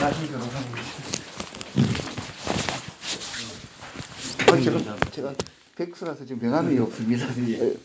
안녕하세요, 변호사님. 제가 백수라서 지금 명함이 없습니다. 예.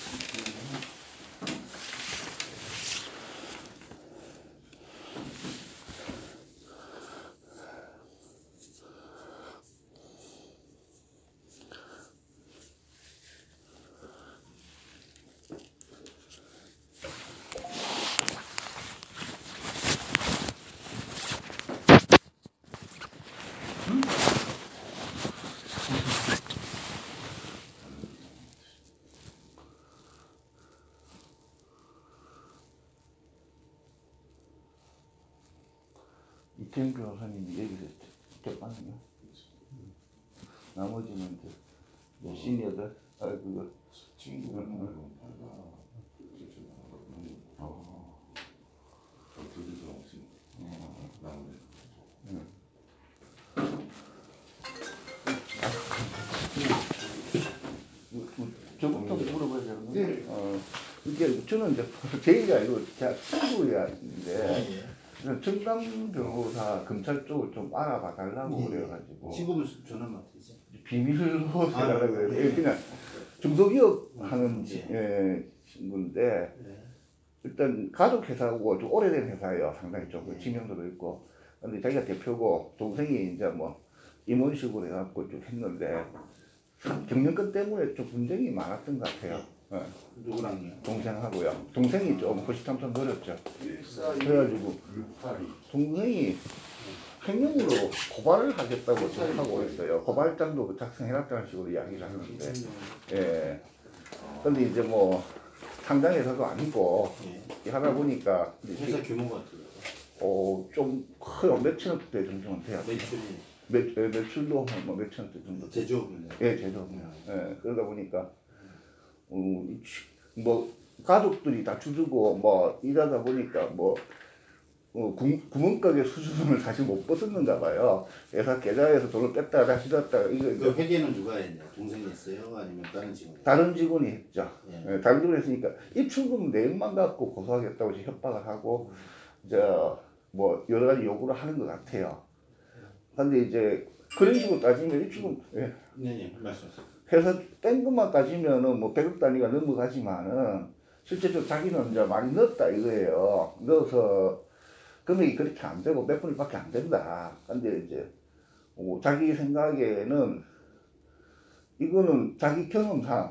이태영 변호사님이 얘기를 했거든요. 나머지는 이제 시니어들, 그거 친구가 저부터 물어봐야 되는데, 이게 저는 이제 제의가 아니고 제 친구인데 청담 변호사 검찰 쪽을 좀 알아봐 달라고 그래가지고 친구분 전화 맡으세요? 비밀로 해달라고 그래요. 그냥 중소기업 하는 친구인데 일단 가족 회사고 좀 오래된 회사예요. 상당히 좀 지명도도 있고. 근데 자기가 대표고 동생이 이제 뭐 임원식으로 해갖고 쭉 했는데 경영권 때문에 좀 분쟁이 많았던 것 같아요. 누구랑요? 동생하고요. 동생이 좀 호시탐탐 버렸죠. 그래가지고 동생이 횡령으로 고발을 하겠다고 하고 있어요. 고발장도 작성해놨다는 식으로 이야기를 하는데, 예. 근데 이제 뭐 상장회사도 아니고 하다 보니까 회사 규모가 어떻게 돼요? 좀 커요. 몇천억대 정도는 돼요. 매출도 뭐 몇천억대 정도. 제조업이네. 예, 제조업이요. 예, 그러다 보니까 뭐 가족들이 다 주주고 뭐 이러다 보니까 뭐 구멍가게 수준을 사실 못 벗었는가 봐요. 회사 계좌에서 돈을 뺐다가 다시 줬다가 이거 그 회계는 누가 했냐? 동생이 했어요? 아니면 다른 직원이? 다른 직원이 했죠. 예. 예, 다른 직원이 했으니까 입출금 내역만 갖고 고소하겠다고 지금 협박을 하고 뭐 여러 가지 요구를 하는 것 같아요. 근데 이제 그런 식으로 따지면 입출금 네, 말씀하세요. 회사 뗀 것만 따지면은 뭐 100억 단위가 넘어가지만은 실제로 자기는 이제 많이 넣었다 이거예요. 넣어서 금액이 그렇게 안 되고 몇 분밖에 안 된다. 근데 이제 자기 생각에는 이거는 자기 경험상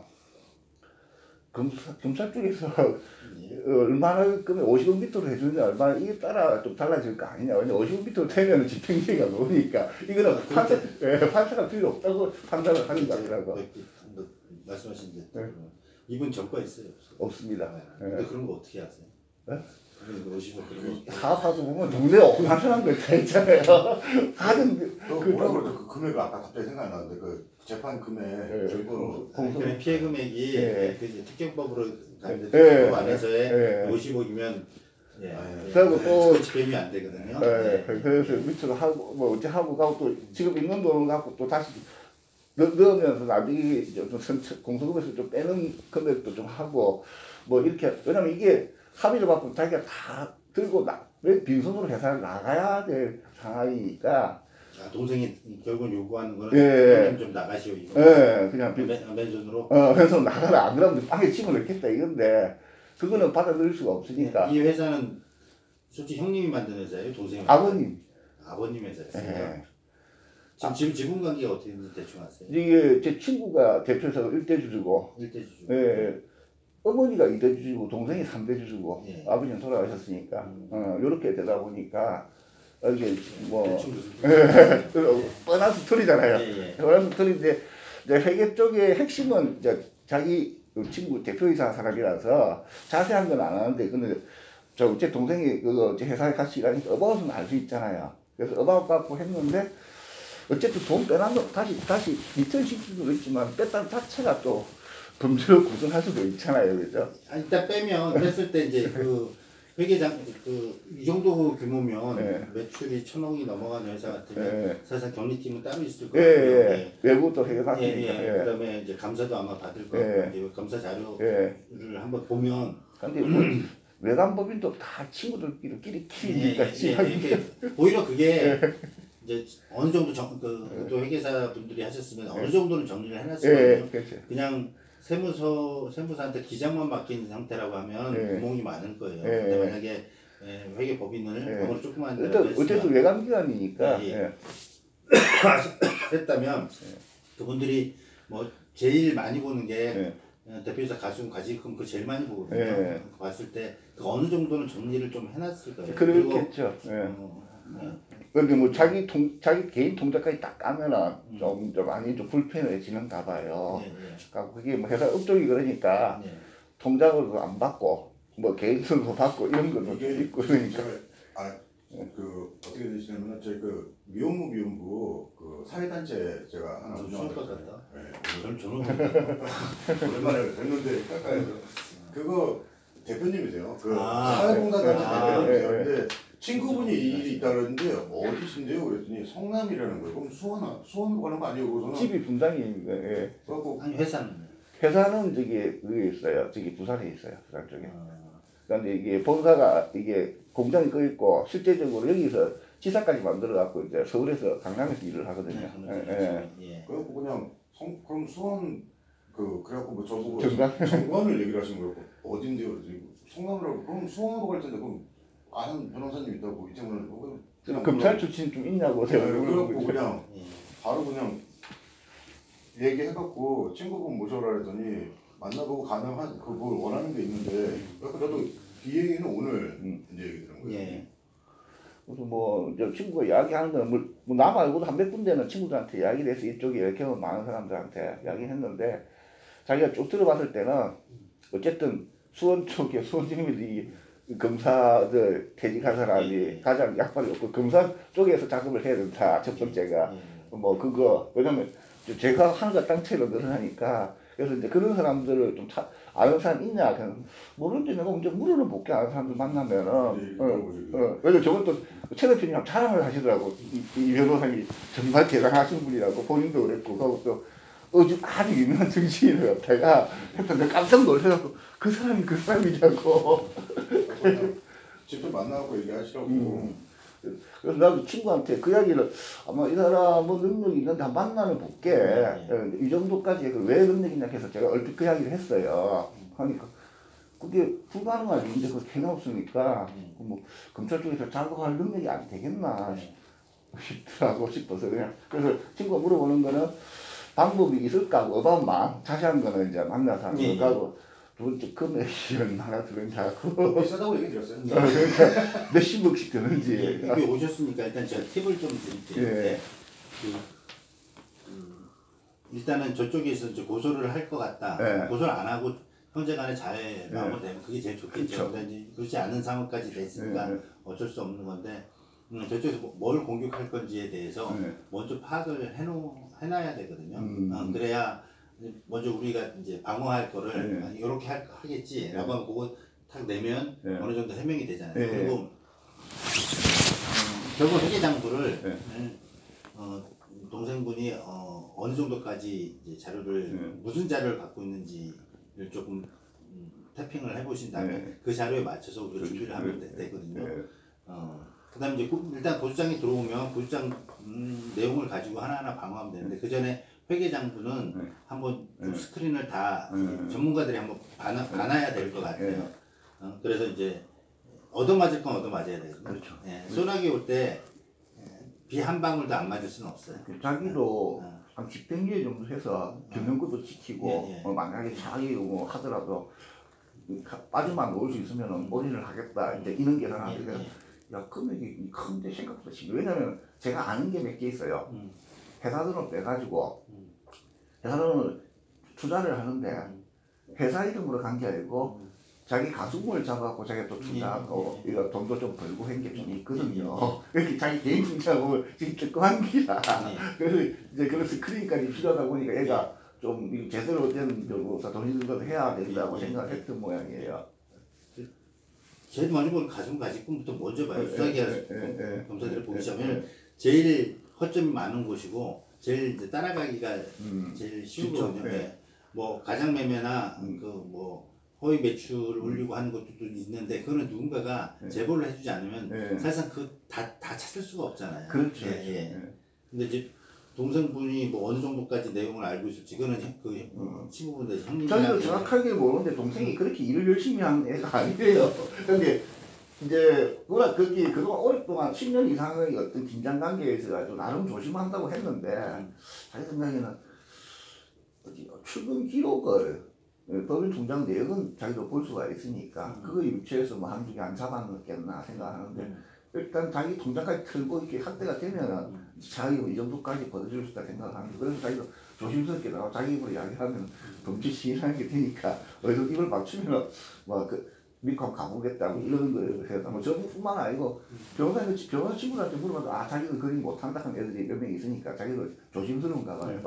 검찰 쪽에서 얼마나 금액 50억 밑으로 해주냐 얼마나 이게 따라 좀 달라질 거 아니냐. 왜냐 50억 밑으로 되면 집행유예가 나오니까 이거는 판사가 필요 없다고 판단을 하는 거 같더라고. 말씀하신 데 이분 전과 있어요? 없습니다. 근데 그런 거 어떻게 하세요? 네? 그런 거 50억 그런 거 사업하고 보면 동네 엉망진한 거 다 있잖아요. 다른 뭐라 그러죠? 그 금액을 아까 갑자기 생각이 나는데 그 재판 금액 결과로 그런 피해 금액이 그 이제 특경법으로 예. 특경법 안에서의 예. 50억이면 그리고 또 집행이 안 되거든요. 그래서 밑으로 하고 뭐 어째 하고 가고 또 지금 있는 돈을 갖고 또 다시 넣으면서 나중에 좀 공소금에서 좀 빼는 금액도 좀 하고 뭐 이렇게. 왜냐면 이게 합의를 받고 자기가 다 들고 왜 빈손으로 회사를 나가야 될 상황이니까. 동생이 결국 요구하는 거는 좀 나가시오 이거. 그냥 맨손으로. 그래서 나가라. 안 그러면 빵에 침을 넣겠다 이건데 그거는 받아들일 수가 없으니까. 이 회사는 솔직히 형님이 만든 회사예요, 동생이? 아버님. 아버님 회사였어요. 지금 지분 관계가 어떻게 되는지 대충 아세요? 이게 제 친구가 대표에서 1대주주고, 일대주주. 어머니가 2대주주고 동생이 3대주주고, 아버지는 돌아가셨으니까 이렇게 되다 보니까 이게 뭐 뻔한 스토리잖아요. 뻔한 스토리인데 회계 쪽의 핵심은 이제 자기 친구 대표이사 사람이라서 자세한 건 안 하는데, 근데 제 동생이 제 회사에 같이 일하니까 어바웃은 알 수 있잖아요. 그래서 어바웃 갖고 했는데 어쨌든 돈 빼난 거 다시 리턴 시킬 수도 있지만 뺐다는 자체가 또 범죄로 구성할 수도 있잖아요, 그죠? 일단 뺐을 때 이제 그 회계장 이 정도 규모면 매출이 1,000억이 넘어가는 회사 같으면 사실 경리팀은 따로 있을 거예요. 외부도 회계사니까. 그다음에 이제 감사도 아마 받을 거고 검사 자료를 한번 보면. 근데 뭐 외관법인도 다 친구들끼리 키우니까 오히려 그게 이제 어느 정도 또 회계사 분들이 하셨으면 어느 정도는 정리를 해놨을 거예요. 그렇죠. 그냥 세무사한테 기장만 맡긴 상태라고 하면 구멍이 많을 거예요. 근데 만약에 회계법인을 아무리 조그만 데라고 어쨌든 외관기관이니까 했다면 그분들이 뭐 제일 많이 보는 게 대표이사 가수금 가지금 그 제일 많이 보거든요. 봤을 때 어느 정도는 정리를 좀 해놨을 거예요. 그렇겠죠. 그런데 뭐 자기 개인 통장까지 딱 까면은 좀 많이 좀 불편해지는가 봐요. 그러니까 그게 뭐 회사 업종이 그러니까 통장으로 안 받고 뭐 개인 순서 받고 이런 것도 있고 그러니까. 어떻게 되시냐면은 저희 그 미혼부 그 사회단체 제가 하나 운영하고 있어요. 저는 오랜만에 뵀는데 가까이서 그거 대표님이세요. 그 사회봉사단체 대표님이세요. 근데 친구분이 이 일이 있다 그러는데 어디신데요? 그랬더니 성남이라는 거예요. 그럼 수원 가는 거 아니에요? 그래서 집이 분당입니다. 그래갖고 아니 회사는 그게 있어요. 저기 부산에 있어요. 부산 쪽에. 그런데 이게 본사가 이게 공장이 거 있고 실제적으로 여기서 지사까지 만들어 갖고 이제 서울에서 강남에서 일을 하거든요. 그래갖고 그냥 그럼 수원 그래갖고 뭐 저보고 정관? 정관을 얘기를 하신 거예요. 어딘데요? 그랬더니 성남이라고. 그럼 수원으로 갈 텐데 그럼 아는 변호사님 있다고 이태원을 검찰 출신 좀 있냐고 제가 그래갖고 그냥 바로 그냥 얘기해갖고 친구분 모셔라 했더니 만나보고 가능한 뭘 원하는 게 있는데 그래서 저도 이 얘기는 오늘 이제 얘기 들은 거예요. 그래서 뭐 저 친구가 이야기하는 거는 뭐 나 말고도 한 몇 군데는 친구들한테 이야기를 해서 이쪽에 경험 많은 사람들한테 이야기했는데 자기가 쭉 들어봤을 때는 어쨌든 수원 쪽에 수원지검에서 이 검사들 퇴직한 사람이 가장 약발이 없고 검사 쪽에서 작업을 해야 된다. 첫 번째가 뭐 그거 왜냐면 제가 하늘과 땅 차이로 늘어나니까 그래서 이제 그런 사람들을 좀 아는 사람 있냐? 그냥 모르는데 내가 먼저 물어는 볼게. 아는 사람들 만나면은. 왜냐면 저것도 최 대표님이랑 자랑을 하시더라고. 이 변호사님이 정말 대단하신 분이라고 본인도 그랬고, 그리고 또 아주 유명한 정치인을 갖다가 내가 깜짝 놀라서 그 사람이 그 사람이냐고. 직접 만나고 얘기하시라고. 그래서 나도 친구한테 그 이야기를 아마 이 사람은 능력이 있는데 한번 만나면 볼게. 이 정도까지 왜 능력이 있냐 해서 제가 얼핏 그 이야기를 했어요. 하니까 그게 불가능한 일인데 그게 해놓았으니까 뭐 검찰 쪽에서 작업할 능력이 안 되겠나 싶어서 그냥 그래서 친구가 물어보는 거는 방법이 있을까 없다만 자세한 거는 이제 만나서 하는 거고 두 번째 금액이 얼마나 드느냐고 비싸다고 얘기 드렸어요. 그러니까 몇십억씩 드는지 여기 오셨으니까 일단 제가 팁을 좀 드릴게요. 일단은 저쪽에서 이제 고소를 할 것 같다. 고소를 안 하고 형제간에 잘 마무리되면 그게 제일 좋겠죠. 근데 이제 그렇지 않은 상황까지 됐으니까 어쩔 수 없는 건데 저쪽에서 뭘 공격할 건지에 대해서 먼저 파악을 해놔야 되거든요. 그래야 먼저 우리가 이제 방어할 거를 이렇게 하겠지라고 하면 그거 탁 내면 어느 정도 해명이 되잖아요. 그리고 결국 회계장부를 동생분이 어느 정도까지 이제 자료를 무슨 자료를 갖고 있는지를 조금 태핑을 해보신 다음에 그 자료에 맞춰서 우리가 준비를 하면 되거든요. 그다음에 이제 일단 보수장이 들어오면 보수장 내용을 가지고 하나하나 방어하면 되는데 그 전에 회계장부는 한번 좀 스크린을 다 전문가들이 한번 봐놔야 될 것 같아요. 그래서 이제 얻어맞을 건 얻어맞아야 되거든요. 그렇죠. 소나기 올 때 비 한 방울도 안 맞을 수는 없어요. 자기도 한 집행유예 정도 해서 경영권도 지키고 만약에 자기 뭐 하더라도 빠지만 놓을 수 있으면 올인을 하겠다. 이제 이런 계산하는데 야 금액이 큰데 생각보다 심해. 왜냐면 제가 아는 게 몇 개 있어요. 회사들은 빼가지고 회사들은 투자를 하는데 회사 이름으로 간 게 아니고 자기 가수금을 잡아갖고 자기가 또 투자하고 이거 돈도 좀 벌고 한 게 좀 있거든요. 이렇게 자기 개인 투자하고 지금 뜨끔한 기라. 그래서 이제 그런 스크린까지 필요하다 보니까 얘가 좀 제대로 된 데로서 돈이 든 걸 해야 된다고 생각을 했던 모양이에요. 제일 먼저 보는 가수금 가지금부터 먼저 봐요. 수사기 검사들을 보기 시작하면 제일 허점이 많은 곳이고 제일 이제 따라가기가 제일 쉬운 거거든요. 뭐 가장매매나 그 뭐 허위 매출을 올리고 하는 것도 있는데 그거는 누군가가 제보를 해주지 않으면 사실상 그 다 찾을 수가 없잖아요. 그렇죠. 근데 이제 동생분이 뭐 어느 정도까지 내용을 알고 있을지 그거는 그 친구분들 형님이나 저희도 정확하게 모르는데 동생이 그렇게 일을 열심히 하는 애가 아니에요. 근데 이제 워낙 그동안 오랫동안 10년 이상의 어떤 긴장 관계에 있어가지고 나름 조심한다고 했는데 자기 생각에는 출근 기록을 법인 통장 내역은 자기도 볼 수가 있으니까 그거 유치해서 뭐 한두 개 안 잡아놓겠나 생각하는데 일단 자기 통장까지 틀고 이렇게 확대가 되면은 자기가 이 정도까지 벌어줄 수 있다 생각하는데 그래서 자기도 조심스럽게 나와 자기 입으로 이야기하면 범죄 시인하게 되니까 어디서 입을 맞추면 뭐그 미국 가보겠다고 이러는 거예요. 그래서 뭐 저뿐만 아니고 변호사 친구들한테 물어봐도 자기도 그림 못한다 하는 애들이 몇 명 있으니까 자기도 조심스러운가 봐요.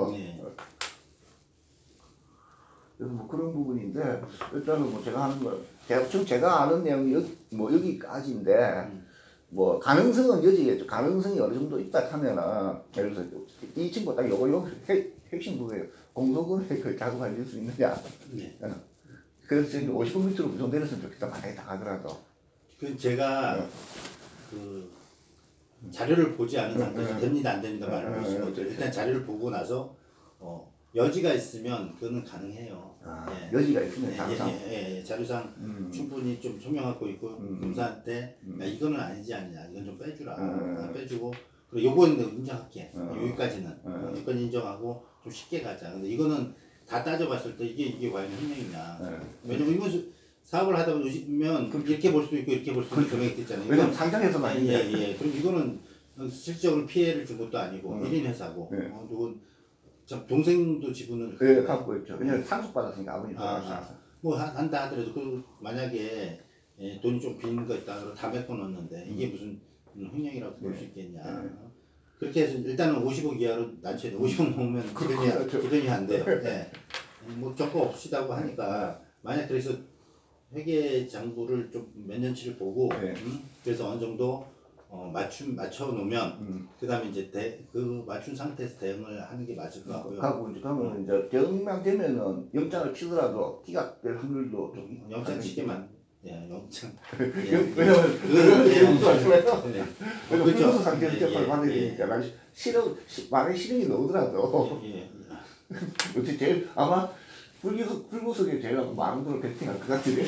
그래서 뭐 그런 부분인데 일단은 뭐 제가 하는 거 대충 제가 아는 내용이 뭐 여기까지인데 뭐 가능성은 여지겠죠. 가능성이 어느 정도 있다 하면은 예를 들어서 이 친구 딱 요거 핵심 그거예요. 공소금액을 자동화해줄 수 있느냐. 그래서 지금 50분 밑으로 무조건 내렸으면 좋겠다. 만약에 다 가더라도. 그 제가 그 자료를 보지 않은 상태에서 됩니다 안 됩니다 말을 할 수가 없죠. 일단 자료를 보고 나서 여지가 있으면 그거는 가능해요. 여지가 있으면 자료상 충분히 좀 소명하고 있고 검사한테 야, 이거는 아니지 않냐 이건 좀 빼주라 빼주고 그리고 요거는 인정할게 여기까지는 여기까지 인정하고 좀 쉽게 가자. 근데 이거는 다 따져봤을 때 이게 과연 횡령이냐. 왜냐면 이건 사업을 하다 보면 이렇게 볼 수도 있고 이렇게 볼 수도 있고 금액이 있잖아요. 왜냐면 상장해서 많이 그럼 이거는 실질적으로 피해를 준 것도 아니고 1인 회사고 누군 동생도 지분을 갖고 있죠. 왜냐면 상속받았으니까 아버님 돌아가셔서 뭐 한다 하더라도 그 만약에 돈이 좀 빈 거 있다 그러면 다 메꿔놓는데 이게 무슨 횡령이라고 볼 수 있겠냐. 그렇게 해서 일단은 50억 이하로 낮춰야 돼. 50억 넘으면 기준이 안 돼요. 뭐 적거 없이다고 하니까 만약 그래서 회계 장부를 좀 몇 년치를 보고 그래서 어느 정도 맞춰 놓으면 그다음에 이제 그 맞춘 상태에서 대응을 하는 게 맞을 것 같고요. 하고 이제 그러면 이제 대응만 되면은 영장을 치더라도 기각 될 확률도 좀 영장 치게만 영장. 왜냐면 그거는 대응도 안 좋아요. 그렇죠. 불구속 상태에서 재판을 받아야 되니까 만약에 실형이 나오더라도 어떻게 제일 아마 불구속에 제가 많은 걸 베팅할 것 같은데.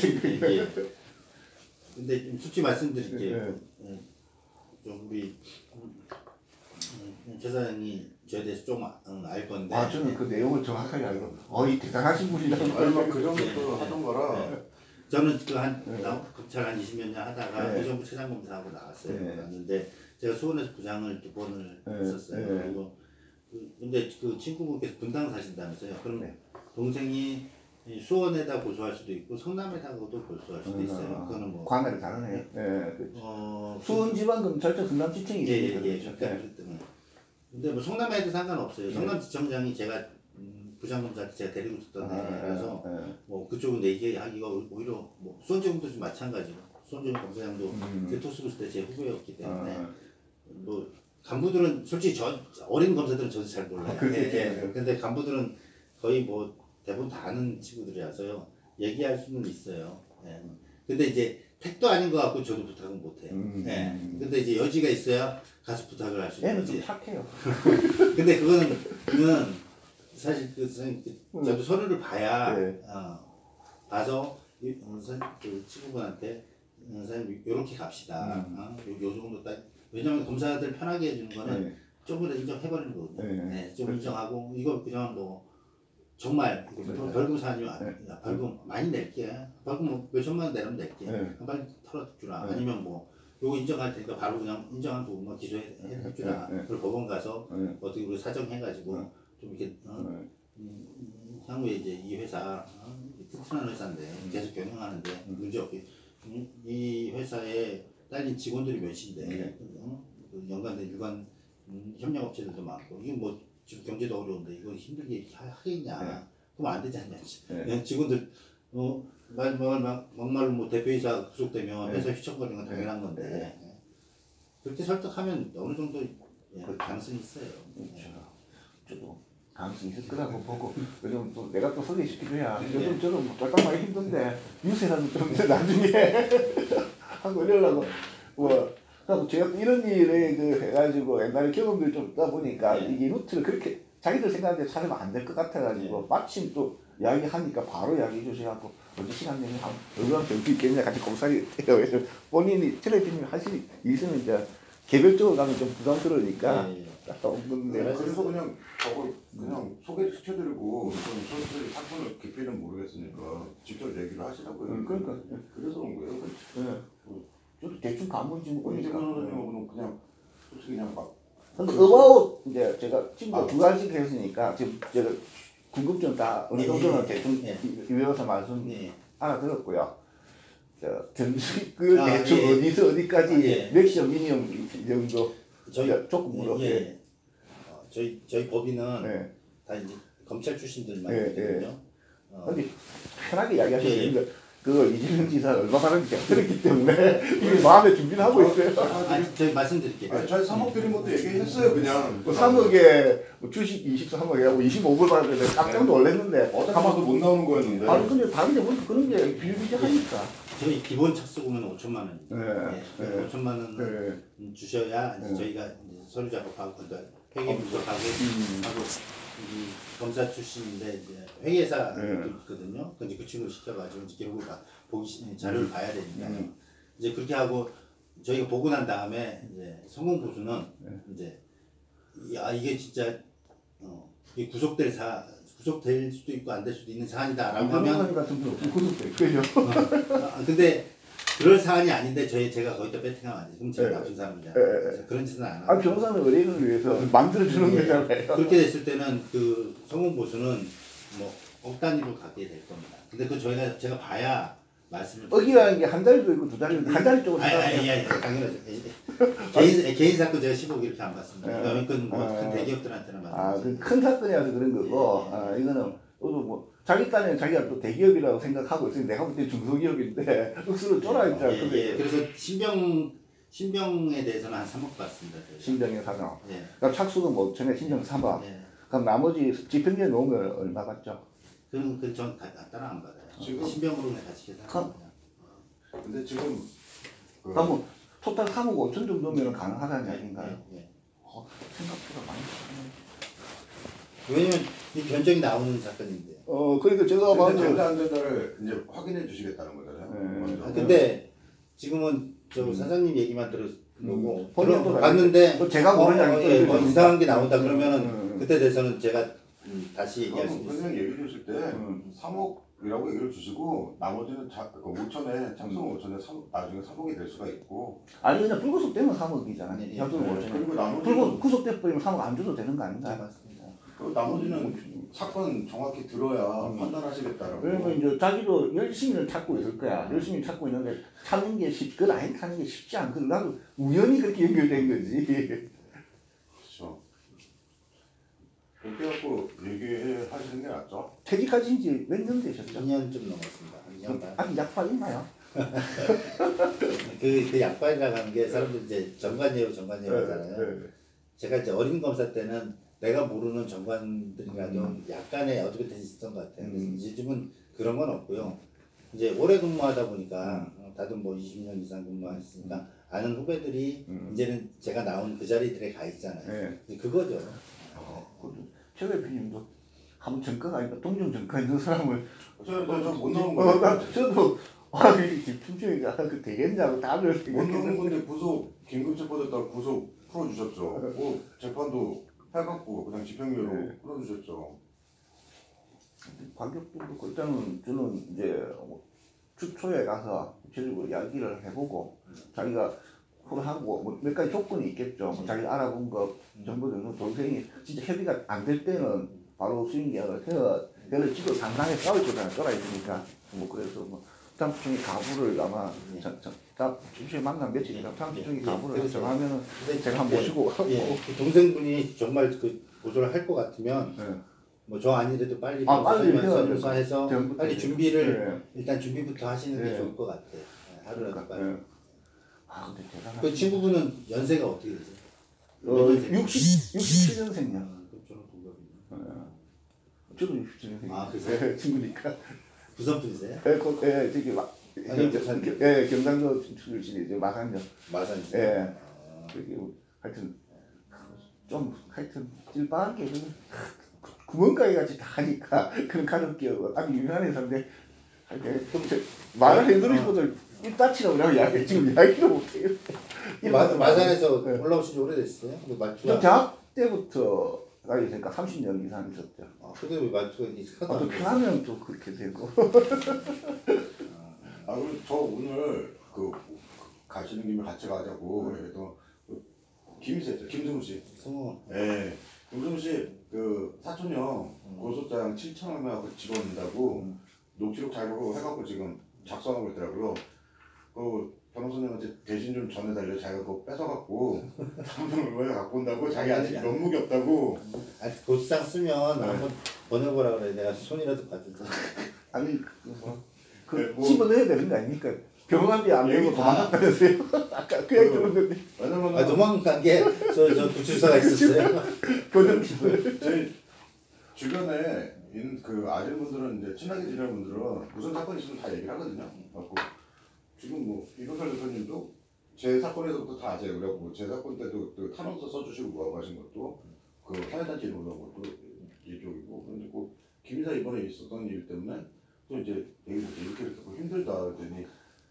근데 좀 솔직히 말씀드릴게요. 좀 우리 최 사장이 저에 대해서 좀 알 건데. 저는 그 내용을 정확하게 알고 이 대단하신 분이라고. 얼마 그 정도 하던 거라. 저는 검찰 한 20몇 년 하다가 의정부 차장검사하고 나왔어요. 나왔는데 제가 수원에서 부장을 2번을 했었어요. 그리고 근데 그 친구분께서 분당 사신다면서요. 그럼 동생이 수원에다 고소할 수도 있고 성남에다가도 고소할 수도 있어요. 그거는 뭐 관할이 다르네요. 수원지방검찰청 성남지청이 근데 뭐 성남에도 상관없어요. 성남지청장이 제가 부장검사한테 제가 데리고 있었던 애라서 뭐 그쪽은 얘기하기가 오히려 뭐 수원지검도 좀 마찬가지고 수원지검 검사장도 대토수고 있을 때 제 후배였기 때문에 뭐 간부들은 솔직히 어린 검사들은 저도 잘 몰라요. 근데 간부들은 거의 뭐 대부분 다 아는 친구들이라서요. 얘기할 수는 있어요. 근데 이제 택도 아닌 것 같고 저도 부탁은 못해요. 근데 이제 여지가 있어야 가서 부탁을 할 수 있는 애는 거지. 좀 착해요. 근데 그거는 사실 저도 서류를 봐야 봐서 그 친구분한테 선생님 요렇게 갑시다. 요 정도 딱 왜냐면 검사들 편하게 해주는 거는 조금이라도 인정해버리는 거거든요. 좀 인정하고 이거 그냥 뭐 정말 벌금 사안이면 벌금 많이 낼게. 벌금 뭐 몇천만 원 내면 낼게. 빨리 털어주라. 아니면 뭐 요거 인정할 테니까 바로 그냥 인정한 부분만 기소해주라. 그리고 법원 가서 어떻게 우리 사정해가지고 좀 이렇게 향후에 이제 이 회사 튼튼한 회사인데 계속 경영하는데 문제 없게 이 회사에 딸린 직원들이 몇인데 그 연관된 일관 협력업체들도 많고 이거 뭐 지금 경제도 어려운데 이거 힘들게 하겠냐 그럼 안 되지 않냐 직원들 막말로 뭐 대표이사 구속되면 회사 휘청거리는 건 당연한 건데 그렇게 설득하면 어느 정도 가능성이 있어요. 저도 가능성이 있을 거라고 보고 요즘 또 내가 또 소개시켜줘야 요즘 저는 뭐 쫄딱 많이 힘든데 뉴스라도 좀 이제 나중에 한번 이러려고 뭐 그래서 제가 이런 일에 그 해가지고 옛날에 경험들이 좀 있다 보니까 이게 루트를 그렇게 자기들 생각에 찾으면 안 될 것 같아가지고 마침 또 이야기하니까 바로 이야기해 주셔갖고 언제 시간 되면 얼마나 병수 있겠냐 같이 공사를 해요. 그래서 본인이 텔레비전 하실 있으면 이제 개별적으로 가면 좀 부담스러우니까 갔다 온 건데. 그래서 그냥 저걸 그냥 소개를 시켜드리고 저희 사건을 깊이는 모르겠으니까 직접 얘기를 하시라고요. 그러니까 그래서 그런 거예요. 저도 대충 가문지 뭐 이제 변호사님하고는 그냥 솔직히 그냥 막. 근데 어바웃 이제 제가 친구 두 가지씩 했으니까 지금 제가 궁금증 다 어느 정도는 대충 이 변호사 말씀 알아들었고요. 저 전직 그 대충 어디서 어디까지 맥시멈 미니멈 이 정도 조건으로 저희 법인은 다 이제 검찰 출신들만 있거든요. 근데 편하게 이야기하시면 됩니다. 그걸 이재명 지사 얼마 받았는지 제가 들었기 때문에 이미 마음에 준비를 하고 있어요. 저희 말씀드릴게요. 저희 3억 드린 것도 얘기했어요 그냥. 3억에 주식 23억이라고 25억을 받았는데 깜짝 놀랐는데 어차피 못 나오는 거였는데. 아니 근데 다른 데 보니까 그런 게 비일비재하니까. 저희 기본 착수금은 5천만 원입니다. 5천만 원 주셔야 이제 저희가 이제 서류 작업하고 회계 분석하고 하고 이 검사 출신인데 이제 회계사도 있거든요. 근데 그 친구 시켜가지고 이제 기록을 자료를 봐야 되니까 이제 그렇게 하고 저희가 보고 난 다음에 이제 성공 보수는 이제 이게 진짜 이 구속될 수도 있고 안 될 수도 있는 사안이다라고 하면 같은 거 구속돼요. 근데 그럴 사안이 아닌데 제가 거기다 배팅하면 안 돼. 그럼 제가 나쁜 사람이잖아요. 그런 짓은 안 하고. 변호사는 의뢰인을 위해서 만들어주는 거잖아요. 그렇게 됐을 때는 그 성공 보수는 뭐 억 단위로 가게 될 겁니다. 근데 그 제가 봐야 말씀을. 억이라는 게 한 자리도 있고 두 자리도 있고 한 자리 쪽으로. 아니 당연하죠. 개인 사건 제가 10억 이렇게 안 받습니다. 이건 큰 대기업들한테는 받는. 큰 사건이라서 그런 거고 이거는 뭐 자기 딴에는 자기가 또 대기업이라고 생각하고 있으니 내가 볼 때 중소기업인데 억수로 쫄아있잖아. 그래서 신병에 대해서는 한 3억 받습니다. 신병에 3억. 그럼 착수금 뭐 전에 신병 3억. 그럼 나머지 집행유예 놓으면 얼마 받죠? 그건 전 따라 안 받아요. 지금 신병으로는 같이 계산합니다. 근데 지금 그럼 토탈 3억 5천 정도면 가능하다는 이야기인가요? 생각보다 많이 받네. 왜냐면 이 변정이 나오는 사건인데. 그러니까 제가 봐도 된다 안 된다를 이제 확인해 주시겠다는 거잖아요. 근데 지금은 저 사장님 얘기만 들었고 본인도 봤는데 제가 모르는 뭐 이상한 게 나온다 그러면은 그때 대해서는 제가 다시 얘기할 수 있어요. 선생님 얘기 주실 때 3억이라고 얘기를 주시고 나머지는 5천에 착수금 5천에 나중에 3억이 될 수가 있고. 아니 그냥 불구속 되면 3억이잖아요. 현금 5천. 그리고 나머지 구속 돼버리면 3억 안 줘도 되는 거 아닌가요? 맞습니다. 그리고 나머지는 사건 정확히 들어야 판단하시겠다라고. 왜냐면 이제 자기도 열심히 찾고 있을 거야. 열심히 찾고 있는데 찾는 게 그 라인 타는 게 쉽지 않거든. 나도 우연히 그렇게 연결된 거지. 그렇죠. 그렇게 갖고 얘기하시는 게 낫죠. 퇴직하신 지 몇 년 되셨죠? 2년 좀 넘었습니다. 아직 약발 있나요? 그 약발이라고 하는 게 사람들 이제 정관예우 하잖아요. 제가 이제 어린 검사 때는 내가 모르는 정관들이라도 약간의 어드밴티지 있었던 것 같아요. 요즘은 그런 건 없고요. 이제 오래 근무하다 보니까 다들 뭐 20년 이상 근무했으니까 아는 후배들이 이제는 제가 나온 그 자리들에 가 있잖아요. 그거죠. 최 대표님도 한번 정권 아니까 동종 정권 있는 사람을 저못 나오는 거예요. 저도 이 집중적이가 그 되겠냐고 다들 못 나오는 건데 구속 긴급체포됐다고 구속 풀어주셨죠. 재판도 해갖고 그냥 집행유예로 풀어주셨죠. 관객도 그렇고 일단은 저는 이제 초에 가서 구체적으로 이야기를 해보고 자기가 하고 뭐 몇 가지 조건이 있겠죠. 뭐 자기 알아본 거 정보 등등 동생이 진짜 협의가 안 될 때는 바로 수임 계약을 해서 걔를 지금 상당히 싸울 거잖아요. 떠나 있으니까 뭐 그래서 뭐 다음 주 중에 가부를 아마 다음 주에 만난 며칠이나 다음 주 중에 가부를 정하면은 제가 한번 모시고 그 동생분이 정말 그 고소를 할 것 같으면 뭐 저 아니래도 빨리 해서 빨리 준비를 일단 준비부터 하시는 게 좋을 것 같아요. 하루라도 빨리. 근데 대단하다. 그 친구분은 연세가 어떻게 되세요? 67년생이야. 저는 동갑이네. 저도 육수증. 아, 그래요? 친구니까. 부산 분이세요? 저기 부산. 경상도 출신이죠. 마산요. 마산이죠. 저기 하여튼 좀 하여튼 찔빠게 구멍가게 같이 다 하니까 그런 가족끼리 아주 유명한 회사인데 하여튼 말을 해드리시고들 일다치라고 내가 이야기 지금 이야기를 못해요. 마산에서 올라오신 지 오래됐어요? 저 대학 때부터 나이 있으니까 30년 이상 있었죠. 근데 왜 말투가 익숙하다? 또 편하면 또 그렇게 되고. 그럼 저 오늘 가시는 김에 같이 가자고 그래서 김이세 있죠, 김승우 씨. 승우. 예. 김승우 씨 사촌 형 고소장 7,000원 하고 집어넣는다고 녹취록 자료로 해갖고 지금 작성하고 있더라고요. 변호사님한테 대신 좀 전해달래. 자기가 그거 뺏어갖고 3분 얼마에 갖고 온다고. 자기 아직 면목이 없다고. 아직 고소장 쓰면 한번 보내보라 그래. 내가 손이라도 받을까. 아니 집어넣어야 되는 거 아닙니까? 병원비 안 내고 도망갔다면서요? 아까 그 얘기 들었는데. 왜냐면 도망간 게 저 구출사가 있었어요. 제 주변에 있는 아재분들은 이제 친하게 지내는 분들은 무슨 사건이 있으면 다 얘기를 하거든요. 그래갖고 지금 이병철 대표님도 제 사건에서부터 다 아재예요. 그래갖고 제 사건 때도 탄원서 써주시고 뭐하고 하신 것도 사회단체 이름 올라온 것도 이쪽이고. 근데 김이사 이번에 있었던 일 때문에 또 이제 이렇게 힘들다 그랬더니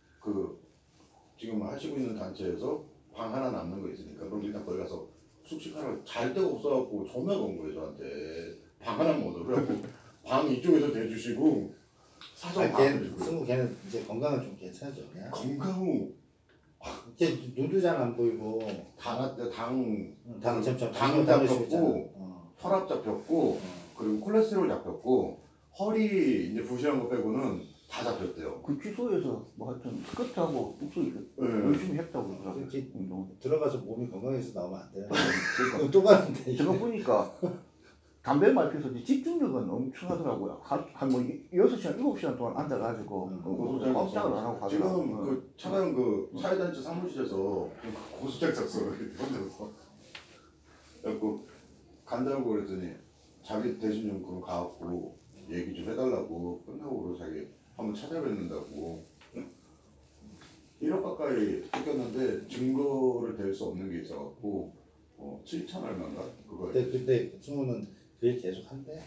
지금 하시고 있는 단체에서 방 하나 남는 거 있으니까 그럼 일단 거기 가서 숙식하라고. 잘 데가 없어갖고 전화가 온 거예요 저한테. 방 하나만 얻어. 그래갖고 방 이쪽에서 대주시고 사정 승우 걔는 이제 건강은 좀 괜찮죠? 건강 이제 눈도장 안 보이고 당 당은 잡혔고 혈압 잡혔고 그리고 콜레스테롤 잡혔고 허리 이제 부실한 거 빼고는 다 잡혔대요. 그 취소해서 하여튼 스쿼트하고 복수 열심히 했다고 그러더라고요. 운동. 들어가서 몸이 건강해서 나오면 안 돼요. 또 가는데. 제가 보니까 담배 말고서 집중력은 엄청하더라고요. 한 6시간, 7시간 동안 앉아가지고 꼼짝을 안 하고 가더라고요. 지금 차관 사회단체 사무실에서 고소장 작성을 혼자서 그래갖고 간다고 그랬더니 자기 대신 좀 그럼 가갖고 얘기 좀 해달라고 끝나고 그러고 자기 한번 찾아뵙는다고. 1억 가까이 뜯겼는데 증거를 댈 수 없는 게 있어갖고 7천 얼마인가 그거. 근데 승우는 그 일 계속 한대.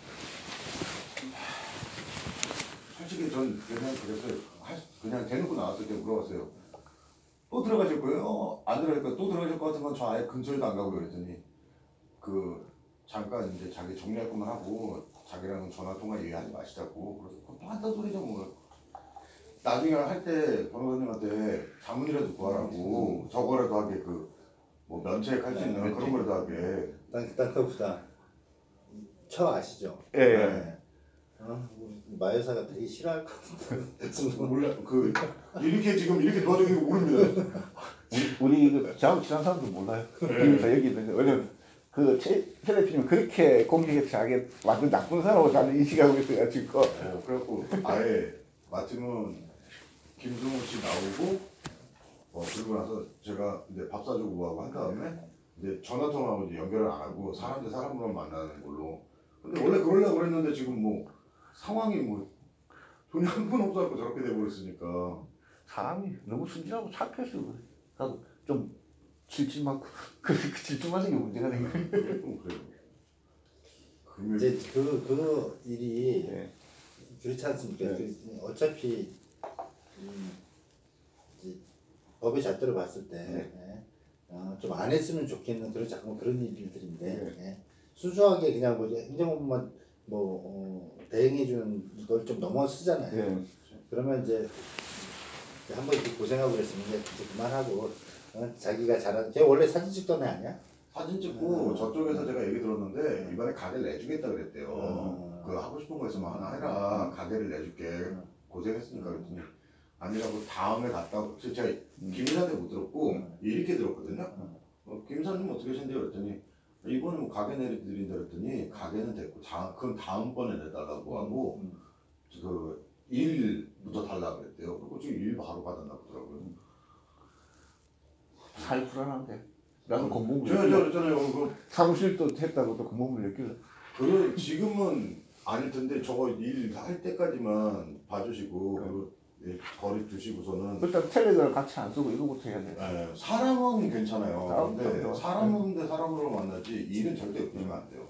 솔직히 전 그래서 그냥 대놓고 나왔을 때 물어봤어요. 또 들어가실 거예요? 안 들어갈 거예요? 또 들어가실 것 같으면 저 아예 근처에도 안 가고 그랬더니 잠깐 이제 자기 정리할 것만 하고 자기랑은 전화 통화 얘기하지 마시자고. 그래서 또 한단 소리죠 뭐. 나중에 할 때 변호사님한테 자문이라도 구하라고. 저거라도 하게 뭐 면책 할 수 있는 그런 거라도 하게. 딱 그거보다 처 아시죠? 예. 우리 마여사가 되게 싫어할 것 같은데. 몰라 이렇게 지금 이렇게 도와주는 거 모릅니다. 우리 저하고 친한 사람도 몰라요. 김이사 여기 있는 거. 왜냐면 텔레비전 그렇게 공식에서 자기 완전 나쁜 사람으로 나는 인식하고 있어가지고. 그래갖고 아예 마침은 김승우 씨 나오고 그러고 나서 제가 이제 밥 사주고 뭐하고 한 다음에 이제 전화 통화하고 이제 연결을 안 하고 사람 대 사람으로만 만나는 걸로. 근데 원래 그러려고 그랬는데 지금 상황이 돈이 한 푼 없어갖고 저렇게 돼버렸으니까. 사람이 너무 순진하고 착해서 그래. 나도 좀 질질 많고 그 질투하는 게 문제가 된 거예요. 그래요. 이제 그 일이 그렇지 않습니까? 어차피 이제 법의 잣대로 봤을 때 좀 안 했으면 좋겠는 그런 일들인데 순수하게 그냥 행정법만 대행해주는 걸 좀 넘어서잖아요. 그러면 이제 한번 이렇게 고생하고 그랬으면 이제 그만하고 자기가 잘하는. 걔 원래 사진 찍던 애 아니야? 사진 찍고 저쪽에서 제가 얘기 들었는데 이번에 가게를 내주겠다 그랬대요. 하고 싶은 거 있으면 하나 해라. 가게를 내줄게. 고생했으니까 그랬더니 아니라고 다음에 갔다고. 제가 김이사한테 못 들었고 이렇게 들었거든요. 김이사님 어떻게 하신대요 그랬더니 이번에 가게 내드린다 그랬더니 가게는 됐고 그건 다음번에 내달라고 하고 일부터 달라고 그랬대요. 그리고 지금 일 바로 받았나 보더라고요. 사이 불안한데. 나도 공무원. 저는 사무실도 했다고 또 공무원 느끼려. 그 지금은 아닐 텐데 저거 일 할 때까지만 봐주시고 거리 두시고서는 일단 텔레그램 같이 안 쓰고 이거부터 해야 돼. 네, 사람은 괜찮아요. 근데 그럼요. 사람은 데 사람으로 만나지 일은 절대 엮이면 안 돼요.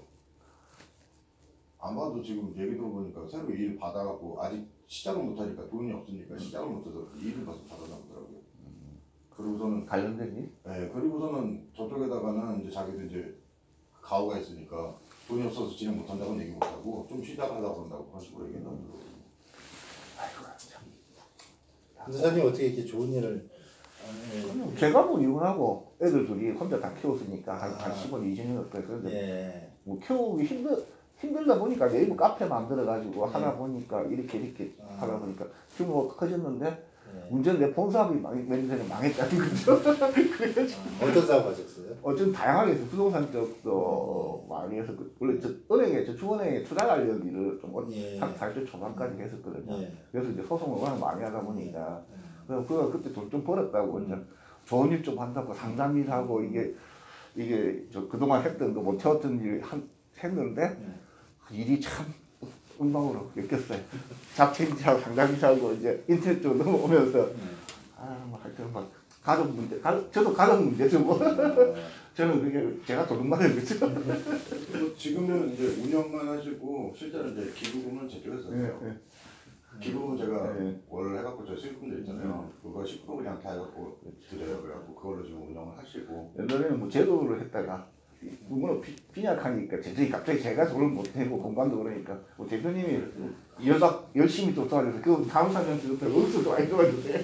아마도 지금 얘기 들어보니까 새로 일 받아갖고 아직 시작을 못하니까 돈이 없으니까 시작을 못해서 일을 받아나 보더라고요. 그리고서는 관련되니? 네, 그리고서는 저쪽에다가는 이제 자기도 이제 가오가 있으니까 돈이 없어서 진행 못한다고는 얘기 못하고 좀 쉬다가 하다 그런다고 그런 식으로 얘기한다고 그러더라고요. 아이고 참. 선생님 어떻게 이렇게 좋은 일을 제가 뭐 이혼하고 애들 둘이 혼자 다 키웠으니까 한 10원, 20년 그런데 예. 뭐 키우기 힘들다 보니까 네이버 카페 만들어가지고 하다 보니까 이렇게 하다 보니까 규모가 커졌는데 문제는 내 본사업이 몇 년에 망했다는 거죠. 그래가지고 어떤 사업 하셨어요? 좀 다양하게 해서 부동산 쪽도 많이 해서 원래 저축은행에 투자 관련 일을 좀 40대 초반까지 했었거든요. 그래서 이제 소송을 워낙 많이 하다 보니까 그래서 그거 그때 돈 좀 벌었다고 이제 좋은 일 좀 한다고 상담 일하고 이게 저 그동안 했던 거 못 해왔던 일 했는데 그 일이 참 엉망으로 엮였어요. 잡채인지하고 상담이하고 이제 인터넷 쪽으로 넘어오면서 뭐 하여튼 막 가족 문제, 저도 가족 문제죠 뭐. 저는 그게 제가 도둑맞은 거죠. 지금은 이제 운영만 하시고 실제로 이제 기부금은 제쪽에서 해요. 기부금은 제가 월 해갖고 저 수익금도 있잖아요. 그거 10% 그냥 다 해갖고 드려요. 그래갖고 그걸로 지금 운영을 하시고. 옛날에는 뭐 제도를 했다가 부모는 빈약하니까 제정이 갑자기 제가 돈을 못내고 공간도 그러니까 뭐 대표님이 열심히 또 도와줘서 그 다음 4년 지금 어디서 많이 도와주세요.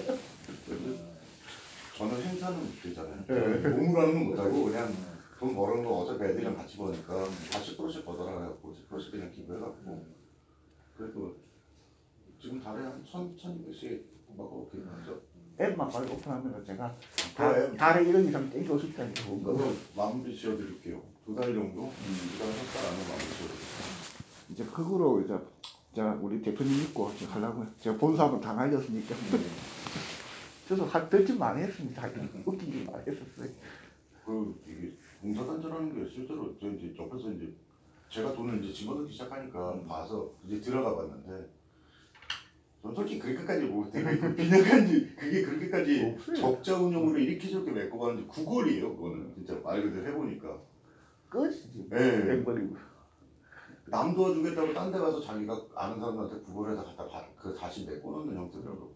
저는 행사는 못 되잖아요. 몸으로 하는 건 못하고 그냥 돈 버는 거 어차피 애들이랑 같이 버니까 다 10%씩 받아가갖고 10%씩 그냥 기부해갖고 그래도 지금 달에 한 1,200씩 막 그렇게 하죠. 앱만 빨리 오픈하면 제가 달에 1억 이상 땡겨 싶다니까 그거 마무리 지어드릴게요. 2달 정도? 2달 3달 안에 마무리 지어드릴게요. 이제 그거로 이제 제가 우리 대표님 믿고 지금 하려고요. 제가 본사업은 다 날렸으니까. 저도 될짓 많이 했습니다. 웃긴 일 많이 했었어요. 이게 봉사단체라는 게 실제로 저 이제 옆에서 이제 제가 돈을 이제 집어넣기 시작하니까 봐서 이제 들어가 봤는데 전 솔직히 그렇게까지 못해. 빈약한지 그게 그렇게까지 적자 운용으로 이렇게 저렇게 메꿔 가는지 구걸이에요. 그거는 진짜 말 그대로 해보니까 끝이지. 앵벌이고. 남 도와주겠다고 딴 데 가서 자기가 아는 사람한테 구걸해서 갖다 다시 메꿔 놓는 형태더라고.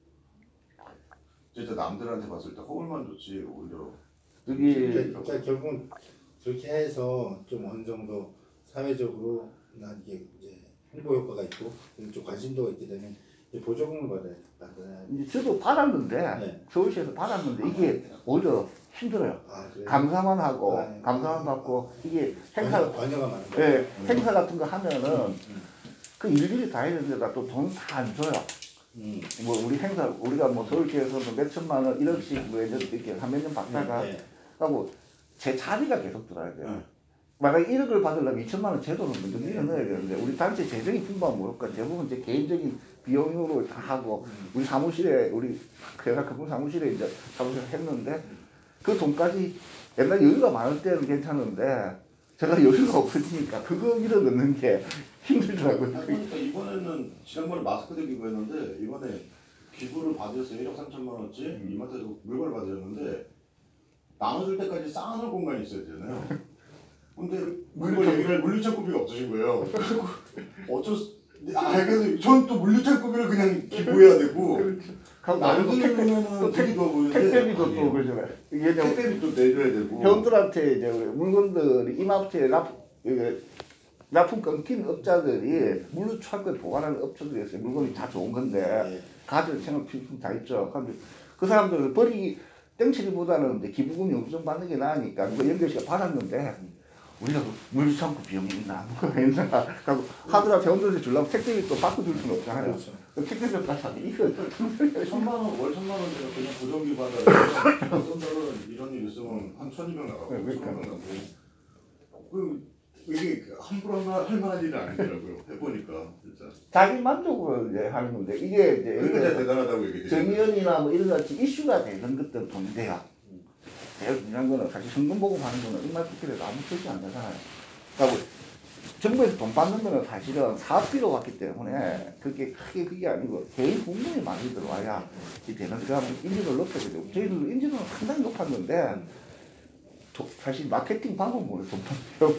진짜 남들한테 봤을 때 허울만 좋지 오히려. 그러니까 결국은 그렇게 해서 좀 어느 정도 사회적으로 난 이게 이제 홍보 효과가 있고 좀 관심도가 있게 되면 보조금을 받아야 이제 저도 받았는데 서울시에서 받았는데 이게 오히려 힘들어요. 감사만 하고 감사만 받고 이게 행사 관여가 많은 행사 같은 거 하면은 그 일일이 다 해야 되는데 또 돈 다 안 줘요. 뭐 우리 행사 우리가 뭐 서울시에서는 몇 천만 원 1억씩 뭐 이렇게 한 몇 년 받다가 하고 제 자리가 계속 들어야 돼요. 만약 1억을 받으려면 2천만 원 제도는 먼저 밀어넣어야 되는데 우리 단체 재정이 풍부하면 모를까 대부분 제 개인적인 비용으로 다 하고 우리 사무실에 우리 제가 그분 사무실에 이제 사무실 했는데 그 돈까지 옛날 여유가 많을 때는 괜찮은데 제가 여유가 없으니까 그거 밀어넣는 게 힘들더라고요. 그러니까 이번에는 지난번에 마스크도 기부했는데 이번에 기부를 받으셨어요. 1억 3천만 원치 이마트에서 물건을 받으셨는데 나눠줄 때까지 쌓아놓을 공간이 있어야 되잖아요. 근데 물류창고비가 없으신 거예요. 그래서 전 또 물류창고비를 그냥 기부해야 되고 남들은 되게 좋아 보이는데 택배비도 또 그러잖아요. 이게 택배비도 내줘야 되고 회원들한테 이제 물건들이 이마트에 납품 끊긴 업자들이 물류창고에 보관하는 업체들이 있어요. 물건이 다 좋은 건데 가전 생활 필수품 다 있죠. 근데 그 사람들을 버리기 땡치기보다는 이제 기부금 영수증 받는 게 나으니까 그거 연결시켜 받았는데 우리가 물류창고 비용이 있나 뭐가 있나 하고 하더라 회원들한테 주려면 택배비 또 바꿔줄 수는 없잖아요. 그렇죠. 택배비까지 하기 이거 1,000만 원, 월 1,000만 원 제가 그냥 고정비 받아요. 어떤 달은 이런 일 있으면 한 1,200 나가고 1,000원 나가고 이게 함부로 할 만한 일은 아니더라고요. 해보니까 진짜. 자기 만족으로 이제 하는 건데 이게 이제 그러니까 대단하다고 얘기해요. 정의연이나 뭐 이런 같이 이슈가 되는 것들은 돈돼요. 제일 중요한 거는 사실 현금 보고 하는 거는 이말 특별히 아무 뜻이 안 되잖아요. 그러니까 정부에서 돈 받는 거는 사실은 사업비로 왔기 때문에 그게 크게 그게 아니고 개인 공무원이 많이 들어와야 이 되는 그러면 인지도를 높여야 되고 저희도 인지도는 상당히 높았는데 사실 마케팅 방법으로 돈 받고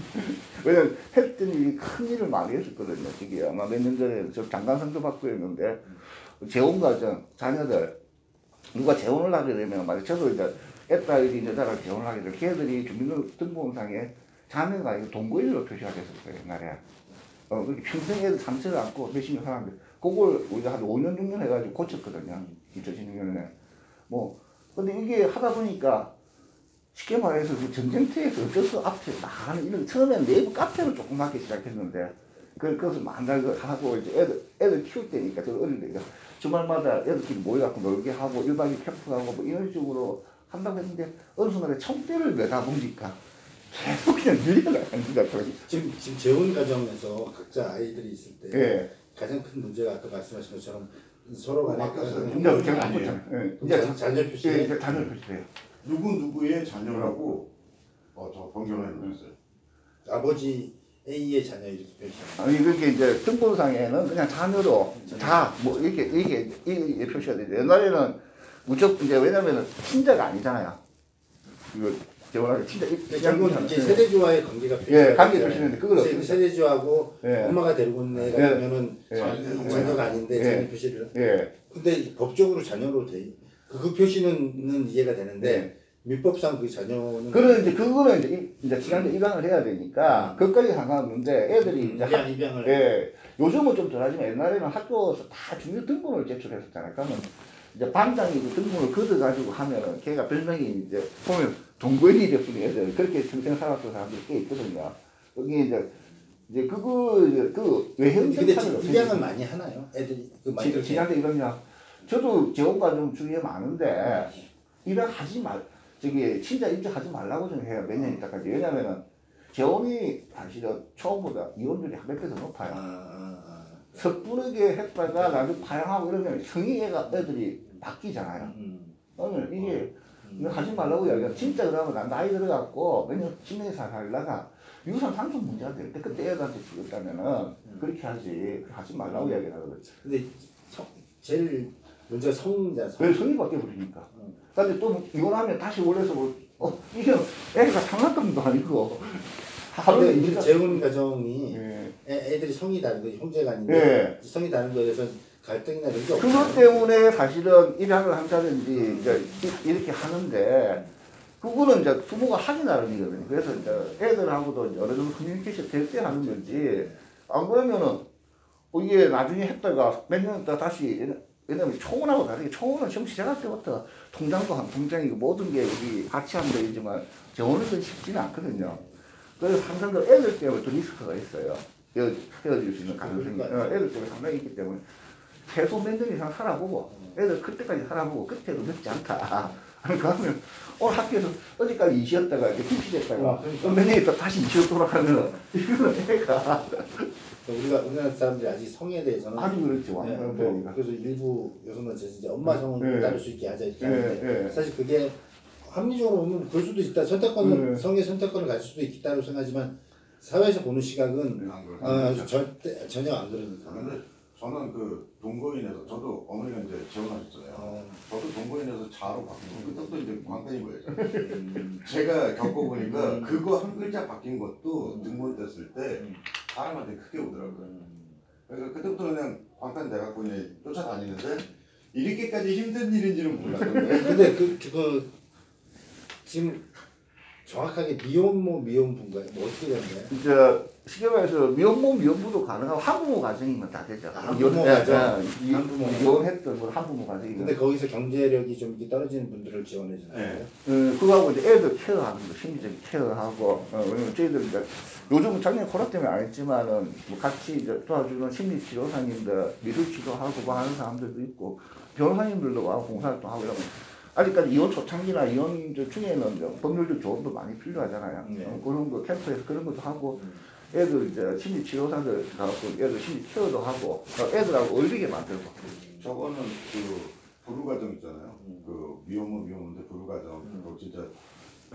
왜냐면 했던 일이 큰 일을 많이 했었거든요. 이게 아마 몇 년 전에 저 장관 선거 받고 했는데 재혼 과정 자녀들 누가 재혼을 하게 되면 말이야 저도 이제 애딸이 여자랑 재혼을 하게 되면 걔들이 주민등록상에 자녀가 이거 동거인으로 표시가 됐었어요 옛날에. 그렇게 평생 애들 상처를 안고 몇십 년 살았는데 그걸 우리가 한 5년 6년 해가지고 고쳤거든요. 2016년에 뭐 근데 이게 하다 보니까 쉽게 말해서 그 전쟁터에서 어쩔 수 앞에 나가는 이런 처음엔 내부 카페를 조금 하기 시작했는데 그것을 만날 하고 이제 애들 키울 때니까 저 어릴 때니까 주말마다 애들끼리 모여갖고 놀게 하고 1박 2일 캠프하고 뭐 이런 식으로 한다고 했는데 어느 순간에 총대를 메다 보니까 계속 그냥 밀려나가는 것 같아요. 지금 재혼 가정에서 각자 아이들이 있을 때 예. 가장 큰 문제가 아까 말씀하신 것처럼 서로 간에 이제 그냥 안 보잖아요. 이제 자녀 표시. 예, 이제 자녀 표시돼요. 누구의 자녀라고 저 변경해 놓았어요. 아버지 A의 자녀 이렇게 표시하는. 아니 그게 이제 등본상에는 그냥 자녀로 다 뭐 이렇게 표시가 되죠. 옛날에는 무조건 이제 왜냐면은 친자가 아니잖아요. 이거 재혼하게 친자 결국 이제 세대주와의 관계가 예, 관계 표시는데 그걸 어떻게 세대주하고 예. 엄마가 데리고 있는 애가 예. 보면은 예. 자녀가 아닌데 예. 자녀 표시를. 예. 근데 법적으로 자녀로 돼. 그 표시는 이해가 되는데 예. 민법상 그 자녀는. 그거는 이제 지난해 입양을 해야 되니까 그것까지 상관없는데 애들이 이제 입양을. 예. 요즘은 좀 덜하지만 옛날에는 학교에서 다 중요 등본을 제출했었잖아요. 그러면 이제 반장이 그 등본을 걷어가지고 하면은 걔가 별명이 이제 보면 동거인이 됐던 애들 그렇게 평생 살았던 사람들이 꽤 있거든요. 여기 이제 그 외형 근데 차이가 입양을 많이 하나요? 애들이 그 많이. 지난해 입양이야. 저도 재혼가 좀 주위에 많은데 입양하지 말 저기 친자 입장하지 말라고 좀 해요. 몇 년 있다까지. 왜냐면은 재혼이 사실은 처음보다 이혼율이 한 몇 배 더 높아요. 섣부르게 했다가 나중에 파양하고 이러면 성이 애들이 바뀌잖아요. 오늘 이게 이거 하지 말라고 이야기하 진짜 그러면 난 나이 들어갖고 몇 년, 10년이 살다가 유산 상속 문제가 될 때 그때 애들한테 죽였다면은 그렇게 하지 말라고 이야기를 하거든요. 근데 제일 문제가 성이잖아. 왜 성이 바뀌어버리니까. 근데 또 이혼하면 다시 원래서 이게 애가 장난감도 아니고 근데 이제 재혼 가정이 예. 애들이 성이 다른 거 형제가 아닌데 예. 성이 다른 거에 대해서 갈등이나 이런 게 없어요. 그것 때문에 사실은 입양을 한다든지 이제 이렇게 하는데 그거는 이제 부모가 하기 나름이거든요. 그래서 이제 애들하고도 이제 어느 정도 커뮤니케이션 될 때 하는 거지. 안 그러면은 이게 나중에 했다가 몇 년 있다 다시 왜냐면 초혼하고 다르게 초혼은 처음 시작할 때부터 통장도 한 통장이고 모든 게 우리 같이 하면 되지만 재혼은 쉽지는 않거든요. 그래서 항상 그 애들 때문에 또 리스크가 있어요. 헤어질 수 있는 가능성이 애들 때문에 상당히 있기 때문에 최소 몇 년 이상 살아보고 애들 클 때까지 살아보고 끝에도 늦지 않다. 그러면 오늘 학교에서 어제까지 이시였다가 이렇게 김치됐다가 몇 년 있다 다시 이시로 돌아가면 이거는 애가 우리나라 사람들이 아직 성에 대해서는 아주 그렇지 완전 그래서 일부 여성들은 이제 엄마 성을 따를 수 있게 하자 이렇게 하는데 사실 그게 합리적으로 보면 그럴 수도 있다. 선택권은 성의 선택권을 가질 수도 있다고 생각하지만 사회에서 보는 시각은 전혀 안 그러니까. 근데 저는 그 동거인에서 저도 어머니가 이제 재혼하셨잖아요. 저도 동거인에서 자로 바뀐 거 그것도 이제 광팬인 거예요. 제가 겪어보니까 그거 한 글자 바뀐 것도 등본 뗐을 때 사람한테 크게 오더라고요. 그래서 그때부터 그냥 광팬 돼갖고 그냥 쫓아다니는데 이렇게까지 힘든 일인지는 몰랐던 거예요. 근데 그 지금 정확하게 미혼부인가요? 뭐 어떻게 되는 거예요? 이제 쉽게 말해서 미혼부도 가능하고 한부모 가정이면 다 되죠. 한부모 가정, 이혼했던 뭐 한부모 가정이면. 근데 거기서 경제력이 좀 이렇게 떨어지는 분들을 지원해 주나요? 그거하고 이제 애들 케어하는 거, 심리적인 케어하고, 왜냐면 저희들 이제 요즘은 작년 코로나 때문에 안 했지만은 뭐 같이 이제 도와주는 심리치료사님들, 미술치료하고 뭐 하는 사람들도 있고, 변호사님들도 와서 봉사활동하고 이러면 아직까지 이혼 초창기나 이혼 중에는 법률적 조언도 많이 필요하잖아요. 그런 거 캠프에서 그런 것도 하고, 애들 이제 심리치료사들 가서 애들 심리 케어도 하고, 애들하고 어울리게 만들고. 저거는 그 부부가정 있잖아요. 그 미혼모인데 부부가정. 그거 진짜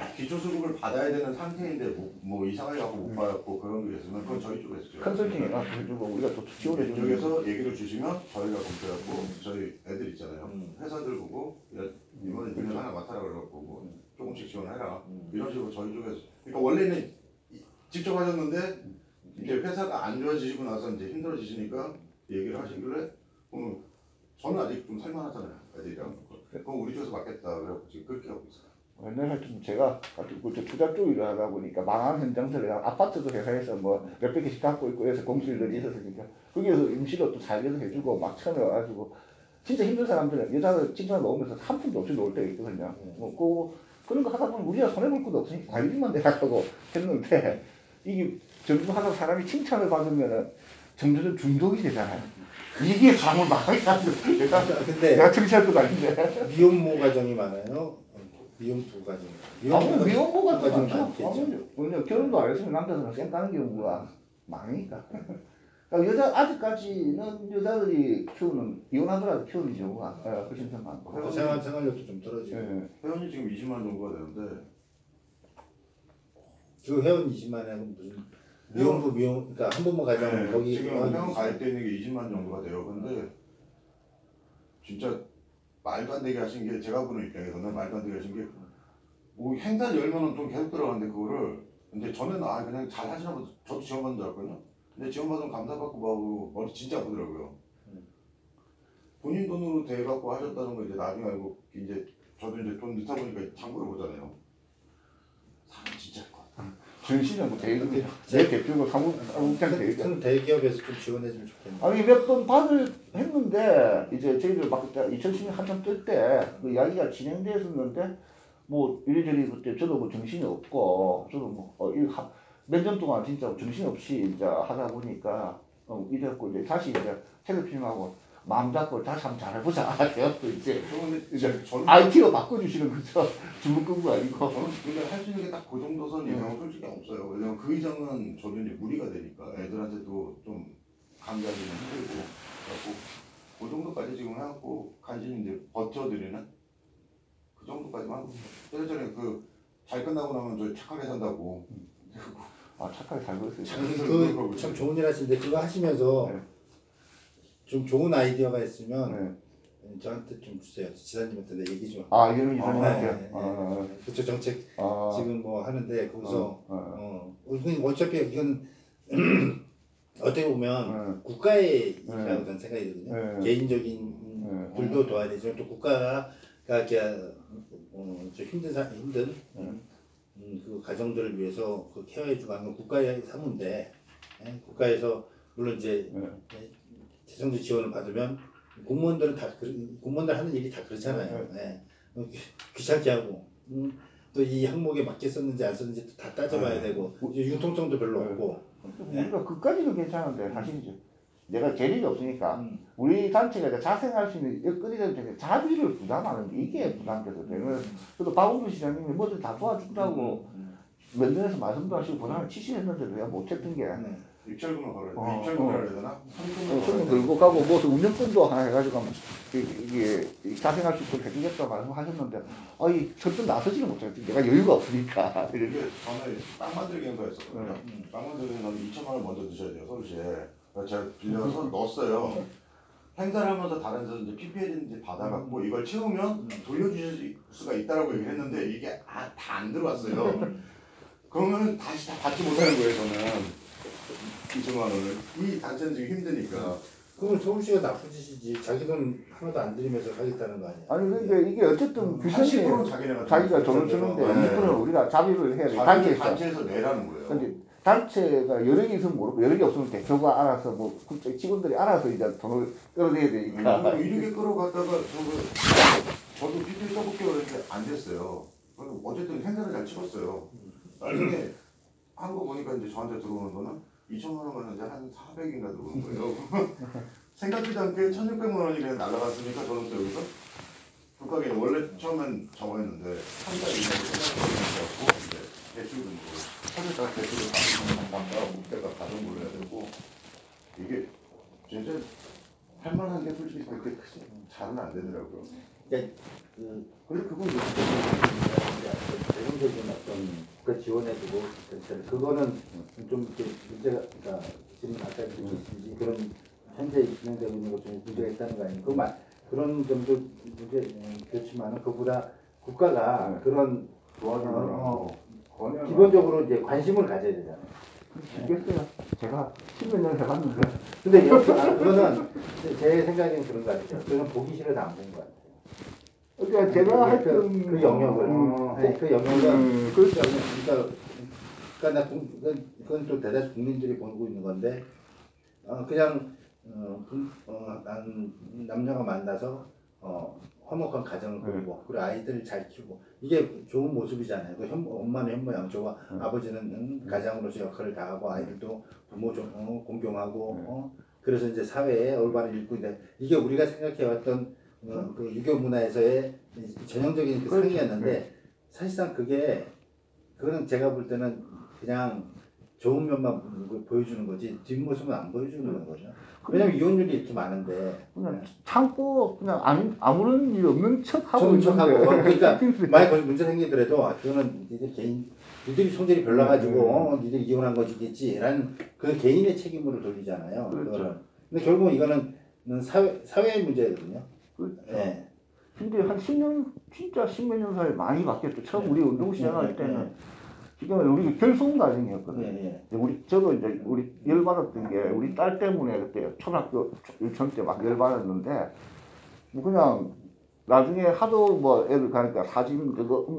기초수급을 받아야 되는 상태인데 뭐 이상하게 갖고 못 받았고 그런 게 있으면 그건 저희 쪽에서 컨설팅이나 해주고 우리가 또 지원해 주는 쪽에서 얘기를 주시면 저희가 검토해갖고 저희 애들 있잖아요. 회사들 보고 야, 이번에 민원 하나 맡아라 그래갖고 뭐 조금씩 지원해라 이런 식으로 저희 쪽에서 그러니까 원래는 직접 하셨는데 이제 회사가 안 좋아지시고 나서 이제 힘들어지시니까 얘기를 하시길래 저는 아직 좀 살만하잖아요. 애들이랑 그럼 우리 쪽에서 맡겠다 그래갖고 지금 그렇게 하고 있어요. 옛날에 좀 제가 투자 쪽 일을 하다 보니까 망한 현장들을 아파트도 회사에서 뭐 몇백 개씩 갖고 있고 해서 공실들이 있었으니까 거기에서 임시로 또 살게도 해주고 막 쳐내가지고 진짜 힘든 사람들은 여자들 칭찬을 먹으면서 한 푼도 없이 놀 때가 있거든요. 그런 거 하다 보면 우리가 손해볼 것도 없으니까 관리만 내라고 했는데 이게 전부 하다 사람이 칭찬을 받으면은 점점 중독이 되잖아요. 이게 사람을 망하게 하는 거예요. 내가 정치할 것도 아닌데. 미혼모 가정이 많아요. 미혼부 가정. 미혼모 가정 많죠. 많겠죠. 결혼도 안 했으면 남자들은 쌩 까는 경우가 많으니까. 그러니까 아직까지는 여자들이 키우는 이혼하더라도 키우는 경우가 훨씬 더 많고. 생활력도 좀 떨어지고. 회원이 지금 20만 정도가 되는데 그 회원 20만에 무슨 미혼부 그러니까 한 번만 가자면 거기 지금 회원 가입돼 있는 게 20만 정도가 돼요. 근데 진짜 말도 안 되게 하신 게 제가 보는 입장에서는 말도 안 되게 하신 게 뭐 행사 열면 원 돈 계속 들어가는데 그거를 근데 저는 그냥 잘 하시나 보다 저도 지원받는 줄 알았거든요. 근데 지원받으면 감사받고 뭐하고 머리 진짜 아프더라고요. 본인 돈으로 대갖고 하셨다는 거 이제 나중에 알고 이제 저도 이제 돈 넣다 보니까 참고를 보잖아요. 사람 진짜 할 것 같아. 전시는 뭐 대기업이야. 내 대표가 사무장 대기업. 큰 대기업에서 좀 지원해주면 좋겠네. 아니 몇 번 했는데 이제 저희들 막 2010년 한참 뜰 때 그 이야기가 진행됐었는데 뭐 이리저리 그때 저도 뭐 정신이 없고 저도 뭐 몇 년 동안 진짜 정신 없이 이제 하다 보니까 이랬고 이제 다시 이제 텔레피임하고 마음 잡고 다시 한번 잘해보자. 그래갖고 이제 IT로 바꿔주시는 거죠. 주문금도 아니고. 저는 근데 할 수 있는 게 딱 그 정도 선 이상은 솔직히 없어요. 왜냐면 그 이상은 저도 이제 무리가 되니까 애들한테도 좀 감기하기는 힘들고 그래갖고 그 정도까지 지금 해갖고 간신히 이제 버텨드리는 그 정도까지만 하고 예전에 잘 끝나고 나면 저 착하게 산다고 착하게 살고 있어요. 참 좋은 일 하시는데 그거 하시면서 좀 좋은 아이디어가 있으면 저한테 좀 주세요. 지사님한테 내 얘기 좀. 이런 이사님한테. 그쪽 정책 지금 뭐 하는데 거기서 어차피 이건 어떻게 보면 국가의 일이라고 저는 생각이 들거든요. 개인적인 불도 도와야 되지만 또 국가가 좀 힘든 그 가정들을 위해서 그 케어해주고 하는 건 국가의 사무인데 국가에서 물론 이제 재정적 지원을 받으면 공무원들은 공무원들 하는 일이 다 그렇잖아요. 귀찮게 하고 또 이 항목에 맞게 썼는지 안 썼는지 다 따져봐야 되고 융통성도 별로 없고. 우리가 그까지는 괜찮은데 사실 이제 내가 재력이 없으니까 우리 단체가 이제 자생할 수 있는 여건이 되는 자비를 부담하는 게 이게 부담돼서 그래서 그래도 박원순 시장님이 뭐든 다 도와준다고 면전에서 말씀도 하시고 보상을 치시했는데도 내가 못했던 게 입찰금을 걸어야 돼. 입찰금을 해야 되나? 손님 들고 가고 뭐 운영권도 하나 해가지고 이게 자생할 수 있도록 해주겠다 말씀하셨는데 절대 나서지는 못했지. 내가 여유가 없으니까. 이게 전에 빵 만들기 행사 했었거든요. 빵 만들기 행사는 2,000만 원 먼저 드셔야 돼요, 서울시에. 제가 빌려서 넣었어요. 행사를 하면서 다른 데서 이제 PPL인지 받아갖고 이걸 채우면 돌려주실 수가 있다라고 얘기를 했는데 이게 다 안 들어왔어요. 그러면 다시 다 받지 못하는 거예요, 저는. 2,000만 원을. 이 단체는 지금 힘드니까. 그럼 서울시가 나쁜 짓이지. 자기 돈 하나도 안 들이면서 하겠다는 거 아니야? 아니 근데 이게 어쨌든 규정이 80%는 자기가 돈을 주는데 20%는 우리가 자비를 해야 돼. 단체에서 내라는 거예요. 근데 단체가 여러 개 있으면 모르고 여러 개 없으면 대표가 알아서 뭐 직원들이 알아서 이제 돈을 끌어내야 되니까. 이렇게 끌어갔다가 저도 PPL 써볼게요 그랬는데 안 됐어요. 어쨌든 행사를 잘 치렀어요. 나중에 한 거 보니까 이제 저한테 들어오는 거는 2,000만 원만 이제 한 400인가 들어오는 거예요. 생각지도 않게 1,600만 원이 그냥 날라갔으니까 저는 또 여기서 국가계 원래 처음엔 정했는데 한 달 이내로 생각하고 이제 대출금으로 사실상 대출을 받아서 국가가 받은 걸로 해야 되고 이게 진짜 할 만한 게 솔직히 그렇게 크지 잘은 안 되더라고요. 그러니까 근데 그건 대형 실질적인 어떤 국가 지원해주고 정책을 그거는 좀 이렇게 문제가 그러니까 지금 아까 얘기했듯이 그런 현재 진행되고 있는 것 중에 문제가 있다는 거 아니에요? 그런 점도 문제 그렇지만은 그보다 국가가 그런 기본적으로 이제 관심을 가져야 되잖아요. 알겠어요. 제가 10몇 년 해봤는데. 근데 그거는 제 생각에는 그런 거 같아요. 그거는 보기 싫어서 안 본 것 같아요. 그러니까 제가 하여튼 그 영역을 그 영역은 그러니까 그건 또 대다수 국민들이 보고 있는 건데 그냥 난 남녀가 만나서 화목한 가정을 꾸리고 그리고 아이들을 잘 키우고 이게 좋은 모습이잖아요. 그 엄마는 현모양처와 아버지는 가장으로서 역할을 다하고 아이들도 부모 좀 공경하고 그래서 이제 사회에 올바른 일꾼인데 이게 우리가 생각해왔던 그 유교 문화에서의 전형적인 그 상이었는데 사실상 그거는 제가 볼 때는 그냥 좋은 면만 보여주는 거지 뒷모습은 안 보여주는 거죠. 왜냐면 이혼율이 이렇게 많은데 그냥 참고 그냥 아무런 일 없는 척하고 그러니까 만약 거기 문제 생기더라도 그거는 니들이 성질이 별나가지고 니들이 이혼한 것이겠지라는 그 개인의 책임으로 돌리잖아요. 그렇죠. 근데 결국은 이거는 사회의 문제거든요. 그렇죠. 네. 근데 한 10년 진짜 10몇 년 사이에 많이 바뀌었죠. 처음 우리 운동 시작할 때는 지금 우리 결손 가정이었거든요. 저도 이제 우리 열받았던 게 우리 딸 때문에 그때 초등학교 유치원 때 막 열받았는데 뭐 그냥 나중에 하도 뭐 애들 가니까 사진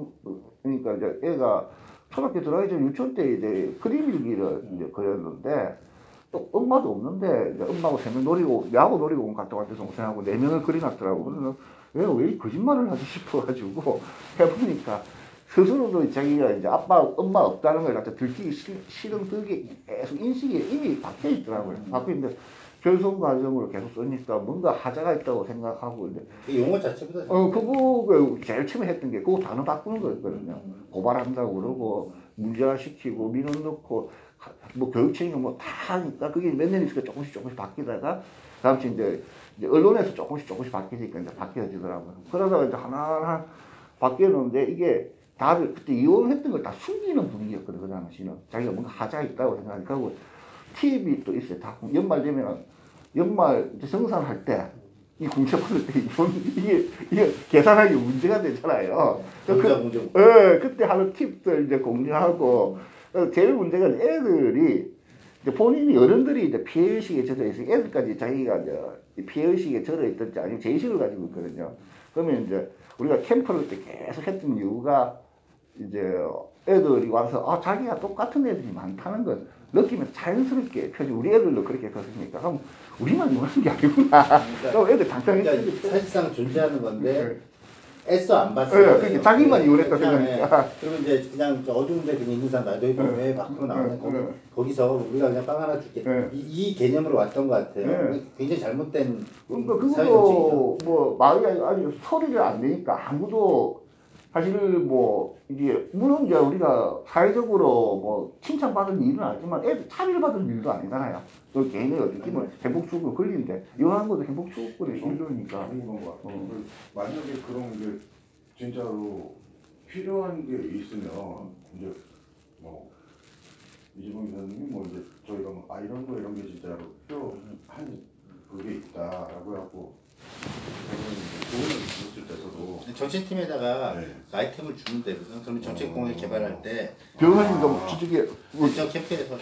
그러니까 이제 애가 초등학교 들어가기 전 유치원 때 이제 그림 일기를 이제 그렸는데 또 엄마도 없는데 이제 엄마하고 3명 놀이고 내하고 놀이공원 갔다 왔는데 동생하고 4명을 그려놨더라고. 그래서 왜 거짓말을 하지 싶어가지고 해보니까 스스로도 자기가 이제 엄마 없다는 걸 갖다 들키기 싫은 그게 계속 인식이 이미 박혀 있더라고요. 박혀 있는데 결손 과정으로 계속 쓰니까 뭔가 하자가 있다고 생각하고 이제 용어 자체보다 그거 제일 처음에 했던 게 그거 단어 바꾸는 거였거든요. 고발한다고 그러고 문제화시키고 민원 넣고 뭐 교육청이 뭐 다 하니까 그게 몇 년 있으니까 조금씩 바뀌다가 다음 주 이제 언론에서 조금씩 바뀌니까 이제 바뀌어지더라고요. 그러다가 이제 하나하나 바뀌었는데 이게 다들 그때 이혼했던 걸 다 숨기는 분위기였거든. 그 당시는 자기가 뭔가 하자 있다고 생각하니까 하고 팁이 또 있어요. 다 연말 되면 연말 정산할 때 이 공채 받을 때 이게 계산하기 문제가 되잖아요. 그때 하는 팁들 이제 공유하고 제일 문제가 애들이 이제 본인이 어른들이 이제 피해의식에 젖어 있어요. 애들까지 자기가 이제 피해의식에 젖어 있든지 아니면 제의식을 가지고 있거든요. 그러면 이제 우리가 캠프를 때 계속 했던 이유가 이제 애들이 와서 자기가 똑같은 애들이 많다는 걸 느끼면 자연스럽게 펴지. 우리 애들도 그렇게 컸으니까 그럼 우리만 원하는 게 아니구나. 그럼 애들 당장에 사실상 존재하는 건데 애써 안 봤어요. 그러니까 자기만 이혼했다 생각하니까. 그리고 이제 그냥 어두운데 그냥 있는 사람 나도 해도 왜 밖으로 나오냐 거기서 우리가 그냥 빵 하나 줄게 이 개념으로 왔던 것 같아요. 굉장히 잘못된 그러니까 그것도 뭐 말이 아주 소리를 안 내니까 아무도 사실 뭐 이게 물론 이제 우리가 사회적으로 뭐 칭찬받을 일은 아니지만 애들 차별 받을 일도 아니잖아요. 그 개인의 어떻게 보면 행복 추구로 걸리는데 이혼하는 것도 행복 추구의 일도니까. 만약에 그런 게 진짜로 필요한 게 있으면 이제 뭐 이재명 기자님이 뭐 이제 저희가 뭐 이런 게 진짜로 필요한 그게 있다라고 하고 조언을 줬을 때서도 정책팀에다가 아이템을 주면 되거든. 그러면 정책공을 개발할 때 변호사님도 저쪽에 저 캠프에서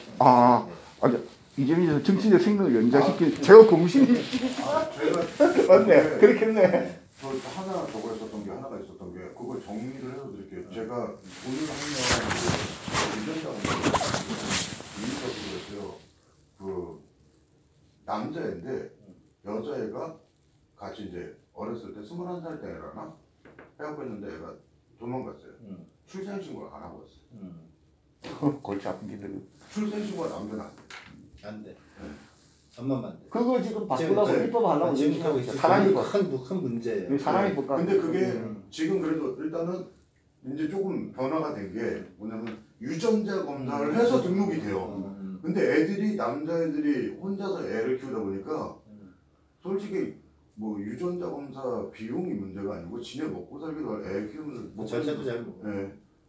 이재명 정치적 생명을 연장시킨 제가 공신이 제가 맞네. 그렇겠네. 저 하나 저거 있었던 게 하나가 있었던 게 그걸 정리를 해서 드릴게요. 제가 오늘 한명 유전자 인터뷰를 했어요. 그 남자인데 여자애가 같이 이제 어렸을 때 21살 때라나 해갖고 있는데 애가 도망갔어요. 출생신고를 안 하고 왔어요. 골치 아픈 길을. 출생신고가 남겨놨 안 돼. 엄마만 돼. 그거 지금 바꾸라고 입법하려고 지금 하고 있어. 사람이 큰 문제예요. 사람이 못 근데 그게 지금 그래도 일단은 이제 조금 변화가 된 게 뭐냐면 유전자 검사를 해서 등록이 돼요. 근데 남자애들이 혼자서 애를 키우다 보니까 솔직히 뭐 유전자 검사 비용이 문제가 아니고 지네 먹고 살기도 애 키우는 절차도 잘 모르고. 네.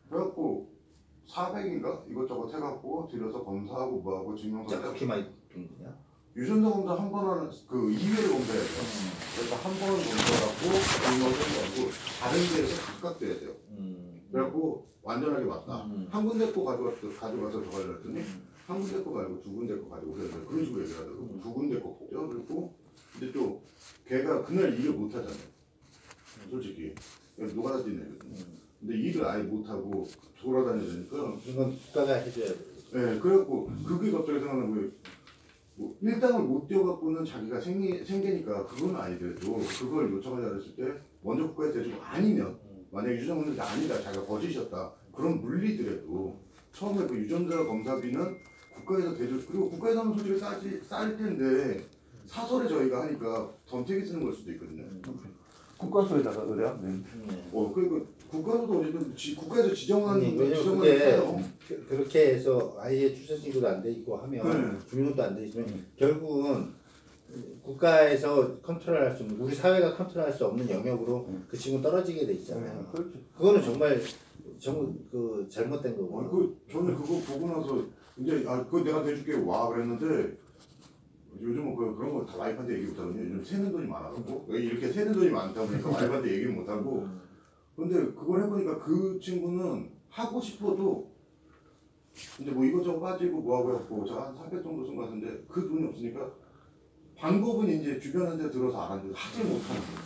그래갖고 400인가 이것저것 해갖고 들여서 검사하고 뭐하고 증명서 그렇게 많이 돈 드냐? 유전자 검사 한 번 하는 그 2회를 검사해야 돼요. 그래서 한 번 검사하고 증명서 하고 다른 데에서 각각 돼야 돼요. 그래갖고 완전하게 맞다. 한 군데 거 가져가서 저거 했더니 한 군데 거 말고 두 군데 거 가지고 그래서 그런 식으로 얘기를 하더라고. 두 군데 거 보죠. 그리고 근데 또 걔가 그날 일을 못 하잖아요. 솔직히 노가다 뛰는 애거든요. 근데 일을 아예 못 하고 돌아다녀야 되니까 이건 국가가 해줘야 돼. 네, 그래갖고 그게 갑자기 생각나는 거예요. 뭐 일당을 못 떼어갖고는 자기가 생계니까 그건 아니더라도 그걸 요청하자 그랬을 때 먼저 국가에서 해주고 아니면 만약에 유전자문제가 아니다 자기가 거짓이었다 그럼 물리더라도 처음에 그 유전자 검사비는 국가에서 대줄 그리고 국가에서 하면 솔직히 쌀 텐데 사설에 저희가 하니까 덤태기 쓰는 걸 수도 있거든요. 국가소에다가 의뢰하면 그러니까 국가에서도 어쨌든 국가에서 지정한 왜냐면 지정을 그게 써요. 그렇게 해서 아예 출생신고도 안 돼 있고 하면 네. 주민등록도 안 돼 있으면 결국은 국가에서 컨트롤할 수 없는 우리 사회가 컨트롤할 수 없는 영역으로 그 친구 떨어지게 돼 있잖아요. 그렇죠. 그거는 정말 그 잘못된 거고. 저는 그거 보고 나서 이제 그거 내가 대줄게 와 그랬는데 요즘은 그런 거 다 와이프한테 얘기 못 하거든요. 요즘 새는 돈이 많아갖고 이렇게 새는 돈이 많다 보니까 와이프한테 얘기 못 하고. 근데 그걸 해보니까 그 친구는 하고 싶어도 이제 뭐 이것저것 빠지고 뭐하고 해갖고 제가 한 300 정도 쓴 것 같은데 그 돈이 없으니까 방법은 이제 주변한테 들어서 알았는데 하질 못하는 거예요.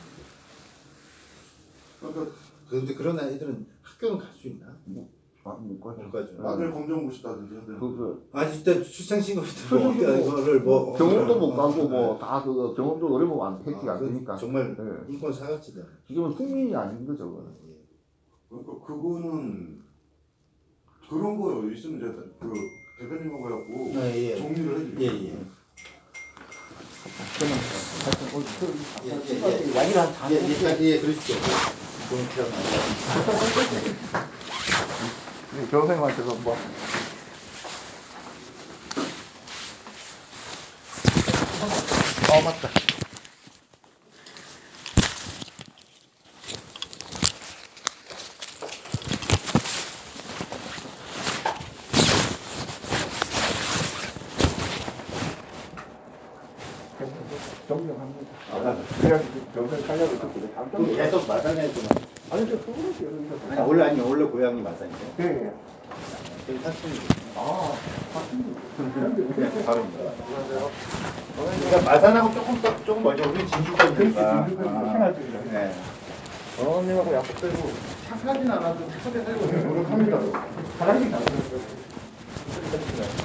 그러니까 그런데 그런 아이들은 학교는 갈 수 있나? 못 가죠. 못 가죠. 아들 검정고시다든지 하든 아니 진짜 출생신고부터 뭐 이거를 뭐 병원도 못 가고 뭐 다 그거 병원도 어려면 안 혜택이 안 되니까. 정말 네. 인권 사각지대. 지금은 국민이 아닌 거죠. 그거는. 그러니까 그거는 그런 거 있으면 제가 그 대표님하고 해갖고 예. 정리를 해드릴게요. 예. 저는 하여튼 오늘 예. 이야기를 한 장. 예, 그러시죠. 좋은 필요합니다. 교수님한테서 뭐. 맞다. 정정합니다. 그냥 정상 살려고 했거든요. 깜짝 계속 마산에서만. 아니, 저 서울에서 아니 원래 고향이 마산이죠. 네. 저희 사촌이. 바로. 다릅니다. 그러니까 마산하고 조금 멀죠. 우리 진주권이니까. 네. 어머님하고 약속 빼고 착하진 않아도 착하게 살고 노력합니다. 사랑이 나요.